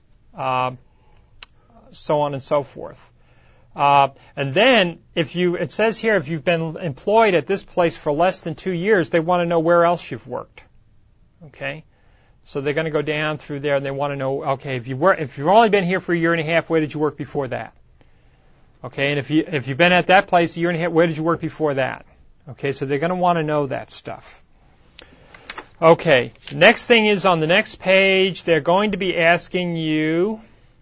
so on and so forth. And then, it says here, if you've been employed at this place for less than 2 years, they want to know where else you've worked. Okay? So they're going to go down through there and they want to know, okay, if you've only been here for a year and a half, where did you work before that? Okay, and if you've been at that place a year and a half, where did you work before that? Okay, so they're going to want to know that stuff. Okay, the next thing is on the next page, they're going to be asking you,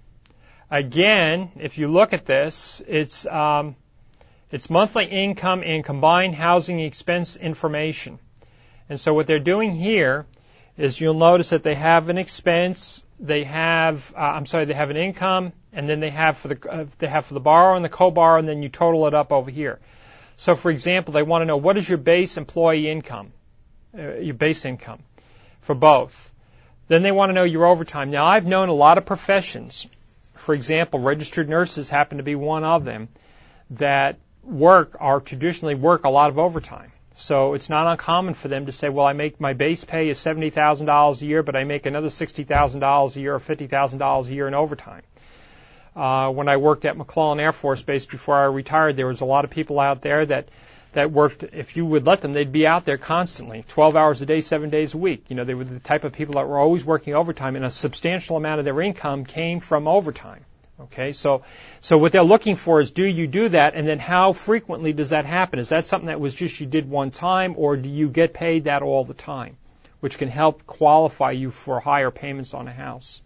again, if you look at this, it's monthly income and combined housing expense information. And so what they're doing here is you'll notice that they have an expense, they have an income, and then they have for the borrower and the co-borrower, and then you total it up over here. So, for example, they want to know what is your base employee income, your base income for both. Then they want to know your overtime. Now, I've known a lot of professions, for example, registered nurses happen to be one of them, that traditionally work a lot of overtime. So it's not uncommon for them to say, well, my base pay is $70,000 a year, but I make another $60,000 a year or $50,000 a year in overtime. When I worked at McClellan Air Force Base before I retired, there was a lot of people out there that worked, if you would let them, they'd be out there constantly, 12 hours a day, 7 days a week. You know, they were the type of people that were always working overtime, and a substantial amount of their income came from overtime. Okay, so what they're looking for is, do you do that, and then how frequently does that happen? Is that something that was just you did one time, or do you get paid that all the time, which can help qualify you for higher payments on a house?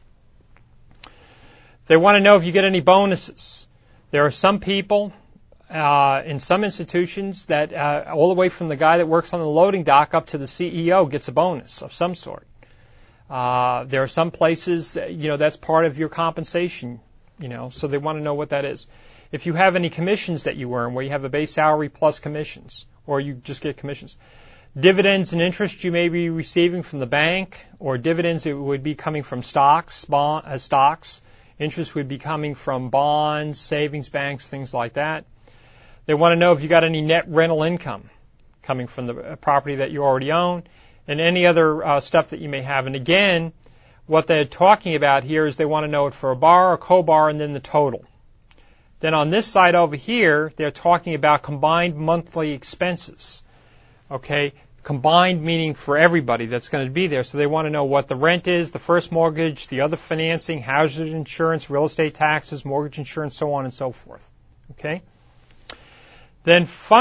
They want to know if you get any bonuses. There are some people in some institutions that all the way from the guy that works on the loading dock up to the CEO gets a bonus of some sort. There are some places, that's part of your compensation, so they want to know what that is. If you have any commissions that you earn, where you have a base salary plus commissions, or you just get commissions. Dividends and interest you may be receiving from the bank, or dividends it would be coming from stocks. Interest would be coming from bonds, savings banks, things like that. They want to know if you got any net rental income coming from the property that you already own, and any other stuff that you may have. And again, what they're talking about here is they want to know it for a borrower, co-borrower, and then the total. Then on this side over here, they're talking about combined monthly expenses. Okay, combined meaning for everybody that's going to be there. So they want to know what the rent is, the first mortgage, the other financing, housing insurance, real estate taxes, mortgage insurance, so on and so forth. Okay? Then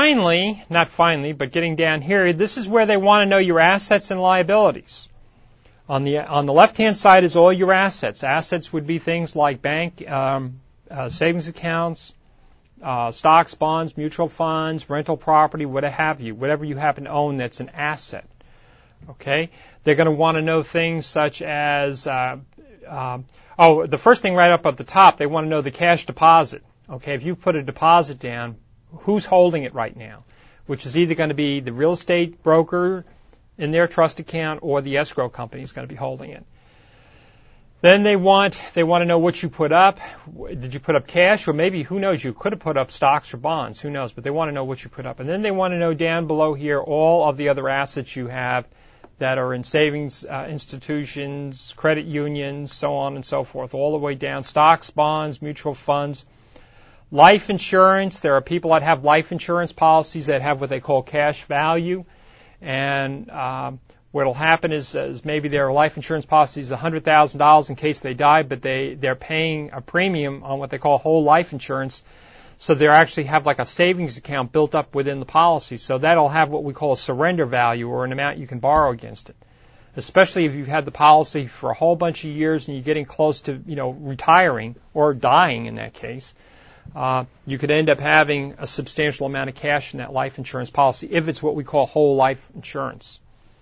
but getting down here, this is where they want to know your assets and liabilities. On the left-hand side is all your assets. Assets would be things like bank, savings accounts, stocks, bonds, mutual funds, rental property, whatever you happen to own that's an asset. Okay? They're going to want to know things such as, the first thing right up at the top, they want to know the cash deposit. Okay, if you put a deposit down, who's holding it right now? Which is either going to be the real estate broker in their trust account or the escrow company is going to be holding it. Then they want to know what you put up. Did you put up cash? Or maybe, who knows, you could have put up stocks or bonds. Who knows? But they want to know what you put up. And then they want to know down below here all of the other assets you have that are in savings institutions, credit unions, so on and so forth, all the way down. Stocks, bonds, mutual funds. Life insurance. There are people that have life insurance policies that have what they call cash value. And what will happen is maybe their life insurance policy is $100,000 in case they die, but they're paying a premium on what they call whole life insurance. So they actually have like a savings account built up within the policy. So that'll have what we call a surrender value, or an amount you can borrow against it. Especially if you've had the policy for a whole bunch of years and you're getting close to, retiring or dying in that case. You could end up having a substantial amount of cash in that life insurance policy if it's what we call whole life insurance.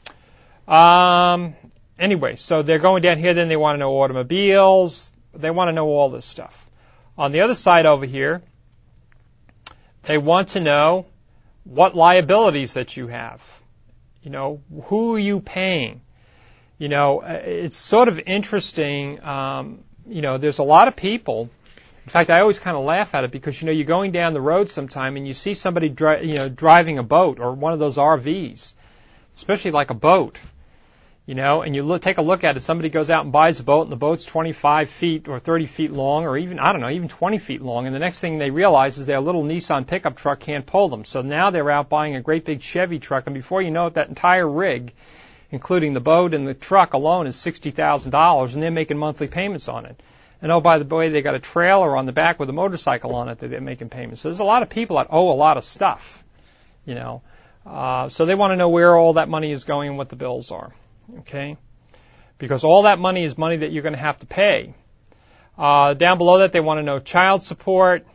Anyway, so they're going down here, then they want to know automobiles. They want to know all this stuff. On the other side over here, they want to know what liabilities that you have. Who are you paying? It's sort of interesting. There's a lot of people In fact, I always kind of laugh at it because, you're going down the road sometime and you see somebody driving a boat or one of those RVs, especially like a boat, and you take a look at it. Somebody goes out and buys a boat, and the boat's 25 feet or 30 feet long, or even 20 feet long, and the next thing they realize is their little Nissan pickup truck can't pull them. So now they're out buying a great big Chevy truck, and before you know it, that entire rig, including the boat and the truck alone, is $60,000, and they're making monthly payments on it. And oh, by the way, they got a trailer on the back with a motorcycle on it that they're making payments. So there's a lot of people that owe a lot of stuff, so they want to know where all that money is going and what the bills are. Okay, because all that money is money that you're going to have to pay. Down below that, they want to know child support,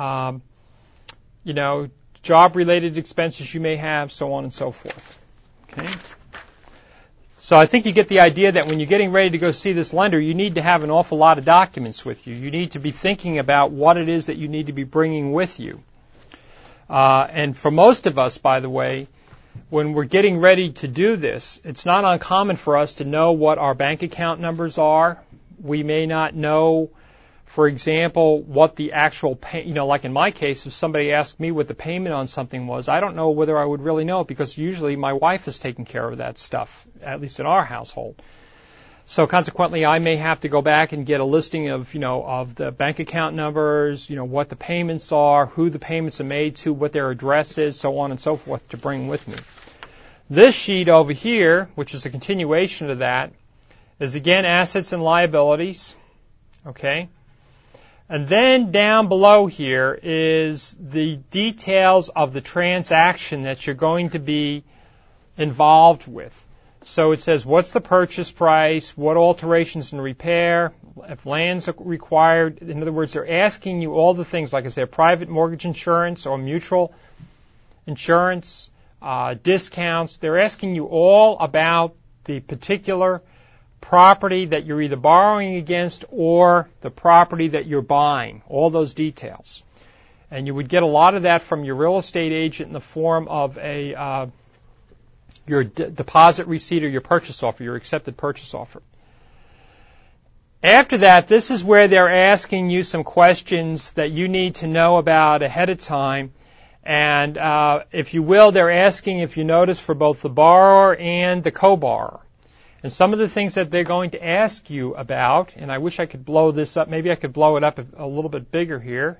job-related expenses you may have, so on and so forth. Okay. So I think you get the idea that when you're getting ready to go see this lender, you need to have an awful lot of documents with you. You need to be thinking about what it is that you need to be bringing with you. And for most of us, by the way, when we're getting ready to do this, it's not uncommon for us to know what our bank account numbers are. We may not know, for example, what the actual like in my case, if somebody asked me what the payment on something was, I don't know whether I would really know it because usually my wife is taking care of that stuff, at least in our household. So consequently, I may have to go back and get a listing of the bank account numbers, what the payments are, who the payments are made to, what their address is, so on and so forth to bring with me. This sheet over here, which is a continuation of that, is again assets and liabilities. Okay? And then down below here is the details of the transaction that you're going to be involved with. So it says what's the purchase price, what alterations and repair, if land's required. In other words, they're asking you all the things like is there private mortgage insurance or mutual insurance, discounts. They're asking you all about the particular property that you're either borrowing against or the property that you're buying, all those details. And you would get a lot of that from your real estate agent in the form of your deposit receipt or your purchase offer, your accepted purchase offer. After that, this is where they're asking you some questions that you need to know about ahead of time. And if you will, they're asking, if you notice, for both the borrower and the co-borrower. And some of the things that they're going to ask you about, and I wish I could blow this up. Maybe I could blow it up a little bit bigger here.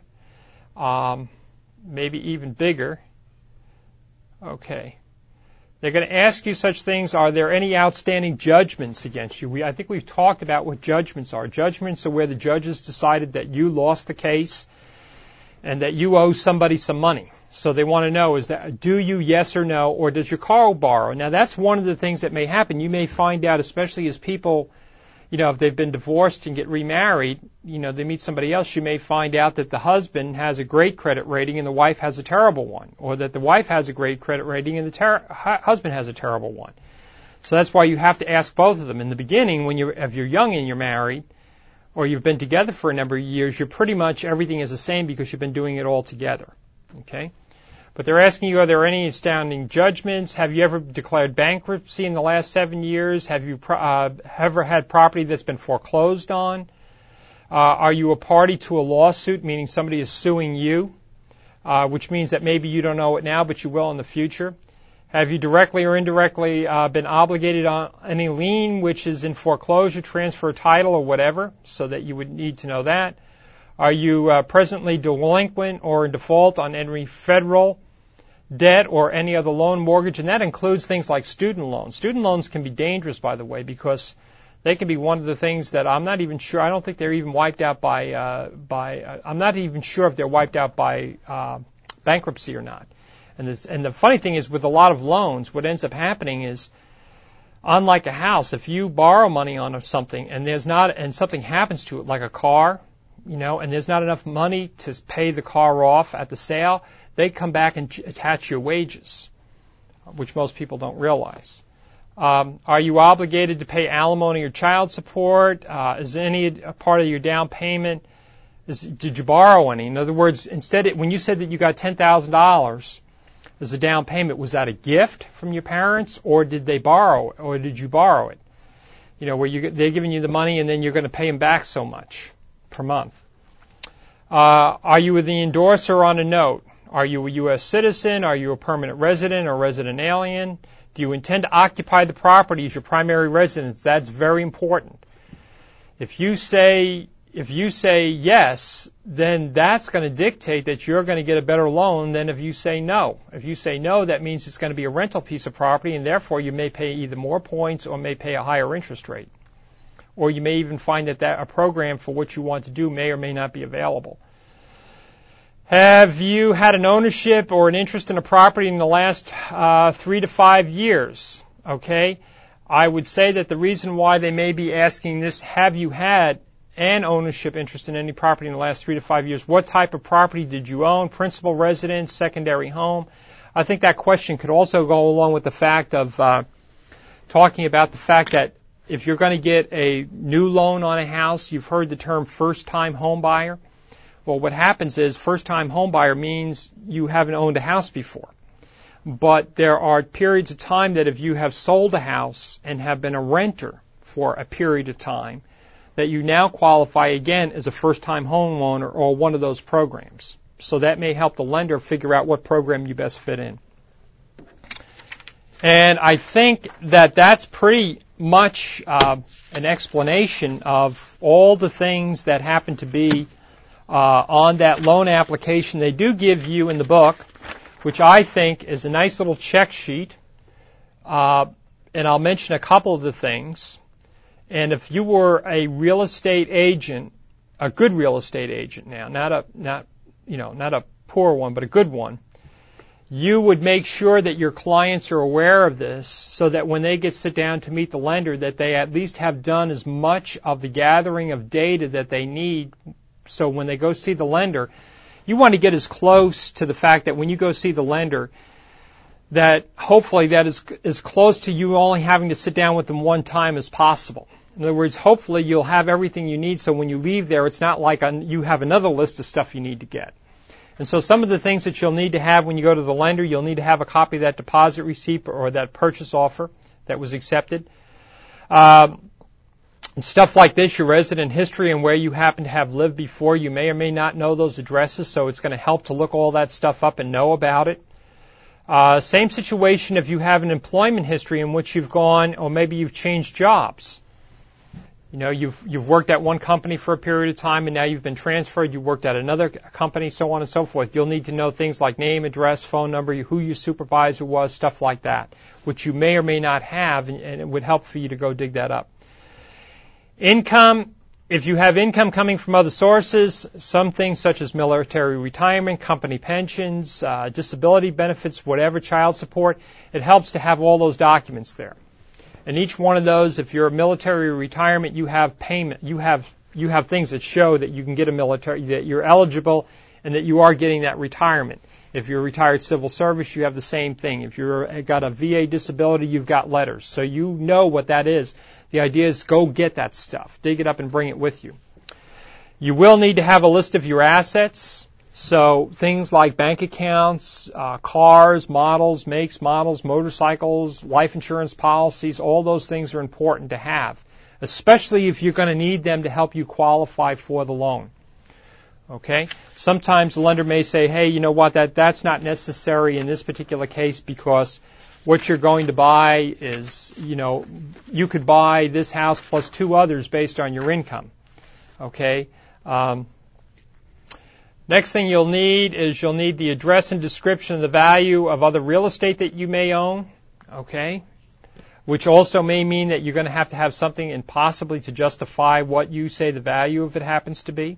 Maybe even bigger. Okay. They're going to ask you such things. Are there any outstanding judgments against you? I think we've talked about what judgments are. Judgments are where the judges decided that you lost the case and that you owe somebody some money. So they want to know, do you, yes or no, or does your co-borrower? Now, that's one of the things that may happen. You may find out, especially as people, if they've been divorced and get remarried, they meet somebody else, you may find out that the husband has a great credit rating and the wife has a terrible one, or that the wife has a great credit rating and the husband has a terrible one. So that's why you have to ask both of them. In the beginning, if you're young and you're married, or you've been together for a number of years, you're pretty much everything is the same because you've been doing it all together. Okay? But they're asking you, are there any outstanding judgments? Have you ever declared bankruptcy in the last 7 years? Have you ever had property that's been foreclosed on? Are you a party to a lawsuit, meaning somebody is suing you, which means that maybe you don't know it now, but you will in the future? Have you directly or indirectly been obligated on any lien which is in foreclosure, transfer, title, or whatever, so that you would need to know that? Are you presently delinquent or in default on any federal debt or any other loan, mortgage? And that includes things like student loans. Student loans can be dangerous, by the way, because they can be one of the things that I'm not even sure. I don't think they're even wiped out I'm not even sure if they're wiped out by bankruptcy or not. And the funny thing is, with a lot of loans, what ends up happening is, unlike a house, if you borrow money on something and something happens to it, like a car, and there's not enough money to pay the car off at the sale, they come back and attach your wages, which most people don't realize. Are you obligated to pay alimony or child support? Is any part of your down payment? Did you borrow any? In other words, when you said that you got $10,000 as a down payment, was that a gift from your parents, or did they borrow, or did you borrow it? Where they're giving you the money and then you're going to pay them back so much per month. Are you the endorser on a note? Are you a U.S. citizen? Are you a permanent resident or resident alien? Do you intend to occupy the property as your primary residence? That's very important. If you say yes, then that's going to dictate that you're going to get a better loan than if you say no. If you say no, that means it's going to be a rental piece of property, and therefore you may pay either more points or may pay a higher interest rate. Or you may even find that a program for what you want to do may or may not be available. Have you had an ownership or an interest in a property in the last 3 to 5 years? Okay. I would say that the reason why they may be asking this, have you had an ownership interest in any property in the last 3 to 5 years? What type of property did you own? Principal residence, secondary home? I think that question could also go along with the fact of talking about the fact that if you're going to get a new loan on a house, you've heard the term first-time home buyer. Well, what happens is first-time home buyer means you haven't owned a house before. But there are periods of time that if you have sold a house and have been a renter for a period of time, that you now qualify again as a first-time homeowner or one of those programs. So that may help the lender figure out what program you best fit in. And I think that that's pretty much an explanation of all the things that happen to be on that loan application. They do give you in the book, which I think is a nice little check sheet, and I'll mention a couple of the things. And if you were a real estate agent, a good real estate agent now, not a poor one, but a good one, you would make sure that your clients are aware of this so that when they sit down to meet the lender, that they at least have done as much of the gathering of data that they need. So when they go see the lender, you want to get as close to the fact that when you go see the lender, that hopefully that is as close to you only having to sit down with them one time as possible. In other words, hopefully you'll have everything you need so when you leave there, it's not like you have another list of stuff you need to get. And so some of the things that you'll need to have when you go to the lender, you'll need to have a copy of that deposit receipt or that purchase offer that was accepted. Stuff like this, your resident history and where you happen to have lived before, you may or may not know those addresses, so it's going to help to look all that stuff up and know about it. Same situation if you have an employment history in which you've gone, or maybe you've changed jobs. You know, you've worked at one company for a period of time and now you've been transferred, you worked at another company, so on and so forth. You'll need to know things like name, address, phone number, who your supervisor was, stuff like that, which you may or may not have, and it would help for you to go dig that up. Income, if you have income coming from other sources, some things such as military retirement, company pensions, disability benefits, whatever, child support, it helps to have all those documents there. And each one of those, if you're a military retirement, you have payment, you have things that show that you can get a military, that you're eligible and that you are getting that retirement. If you're a retired civil service, you have the same thing. If you've got a VA disability, you've got letters. So you know what that is. The idea is go get that stuff. Dig it up and bring it with you. You will need to have a list of your assets. So things like bank accounts, cars, models, makes, models, motorcycles, life insurance policies, all those things are important to have, especially if you're going to need them to help you qualify for the loan. Okay? Sometimes the lender may say, hey, you know what, that's not necessary in this particular case because what you're going to buy is, you could buy this house plus 2 others based on your income. Okay? Next thing you'll need the address and description of the value of other real estate that you may own. Okay? Which also may mean that you're going to have something and possibly to justify what you say the value of it happens to be.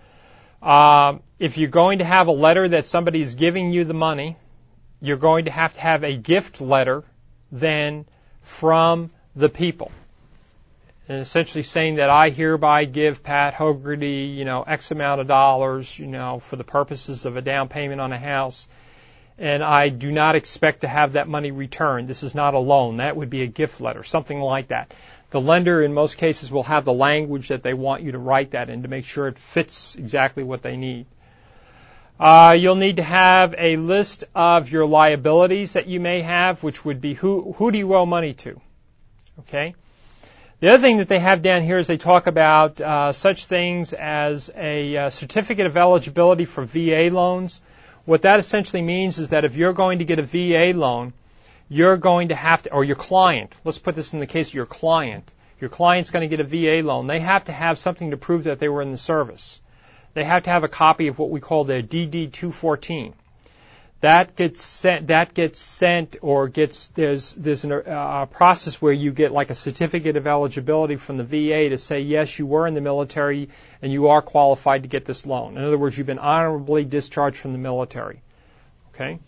If you're going to have a letter that somebody is giving you the money, you're going to have a gift letter then from the people. And essentially saying that I hereby give Pat Hogarty, X amount of dollars, for the purposes of a down payment on a house. And I do not expect to have that money returned. This is not a loan. That would be a gift letter, something like that. The lender, in most cases, will have the language that they want you to write that in to make sure it fits exactly what they need. You'll need to have a list of your liabilities that you may have, which would be who do you owe money to? Okay? The other thing that they have down here is they talk about such things as a certificate of eligibility for VA loans. What that essentially means is that if you're going to get a VA loan, you're going to have to, or your client, let's put this in the case of your client's going to get a VA loan. They have to have something to prove that they were in the service. They have to have a copy of what we call their DD-214. That gets sent, or there's a process where you get like a certificate of eligibility from the VA to say, yes, you were in the military and you are qualified to get this loan. In other words, you've been honorably discharged from the military. Okay?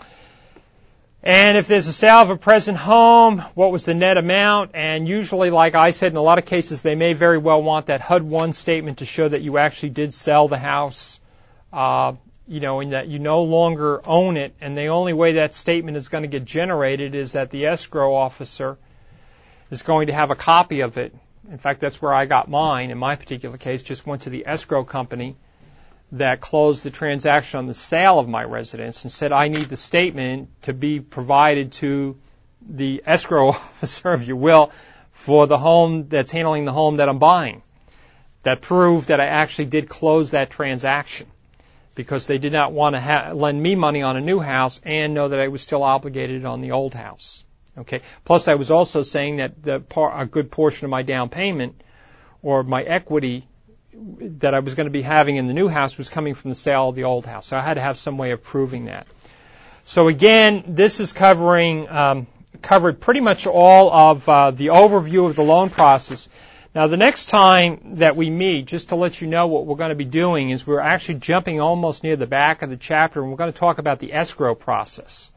And if there's a sale of a present home, what was the net amount? And usually, like I said, in a lot of cases, they may very well want that HUD-1 statement to show that you actually did sell the house, and that you no longer own it. And the only way that statement is going to get generated is that the escrow officer is going to have a copy of it. In fact, that's where I got mine. In my particular case, just went to the escrow company that closed the transaction on the sale of my residence and said, I need the statement to be provided to the escrow officer, if you will, for the home that's handling the home that I'm buying. That proved that I actually did close that transaction, because they did not want to lend me money on a new house and know that I was still obligated on the old house. Okay. Plus, I was also saying that a good portion of my down payment or my equity that I was going to be having in the new house was coming from the sale of the old house. So I had to have some way of proving that. So again, this is covered pretty much all of the overview of the loan process. Now, the next time that we meet, just to let you know what we're going to be doing, is we're actually jumping almost near the back of the chapter, and we're going to talk about the escrow process.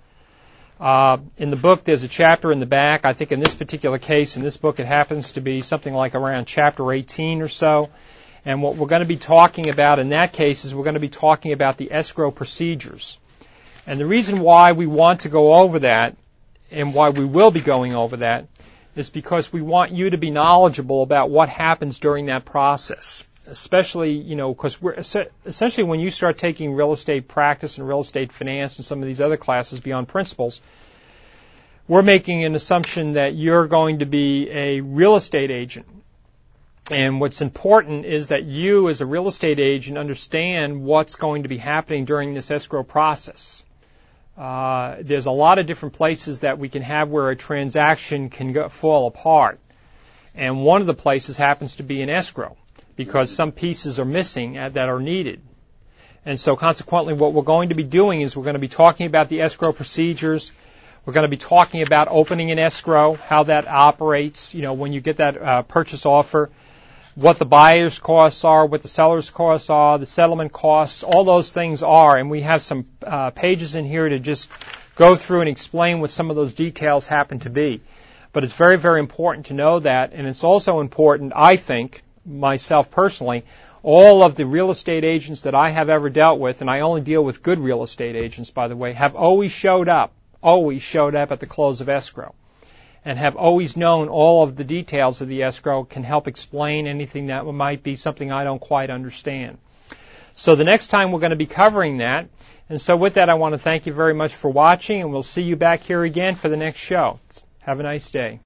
In the book, there's a chapter in the back. I think in this particular case, in this book, it happens to be something like around chapter 18 or so. And what we're going to be talking about in that case is we're going to be talking about the escrow procedures. And the reason why we want to go over that, and why we will be going over that, is because we want you to be knowledgeable about what happens during that process. Especially, because essentially when you start taking real estate practice and real estate finance and some of these other classes beyond principles, we're making an assumption that you're going to be a real estate agent. And what's important is that you, as a real estate agent, understand what's going to be happening during this escrow process. There's a lot of different places that we can have where a transaction can fall apart. And one of the places happens to be in escrow, because some pieces are missing that are needed. And so consequently, what we're going to be doing is we're going to be talking about the escrow procedures. We're going to be talking about opening an escrow, how that operates, when you get that purchase offer, what the buyer's costs are, what the seller's costs are, the settlement costs, all those things are. And we have some pages in here to just go through and explain what some of those details happen to be. But it's very, very important to know that. And it's also important, I think, myself personally, all of the real estate agents that I have ever dealt with, and I only deal with good real estate agents, by the way, have always showed up at the close of escrow, and have always known all of the details of the escrow, can help explain anything that might be something I don't quite understand. So the next time we're going to be covering that. And so with that, I want to thank you very much for watching, and we'll see you back here again for the next show. Have a nice day.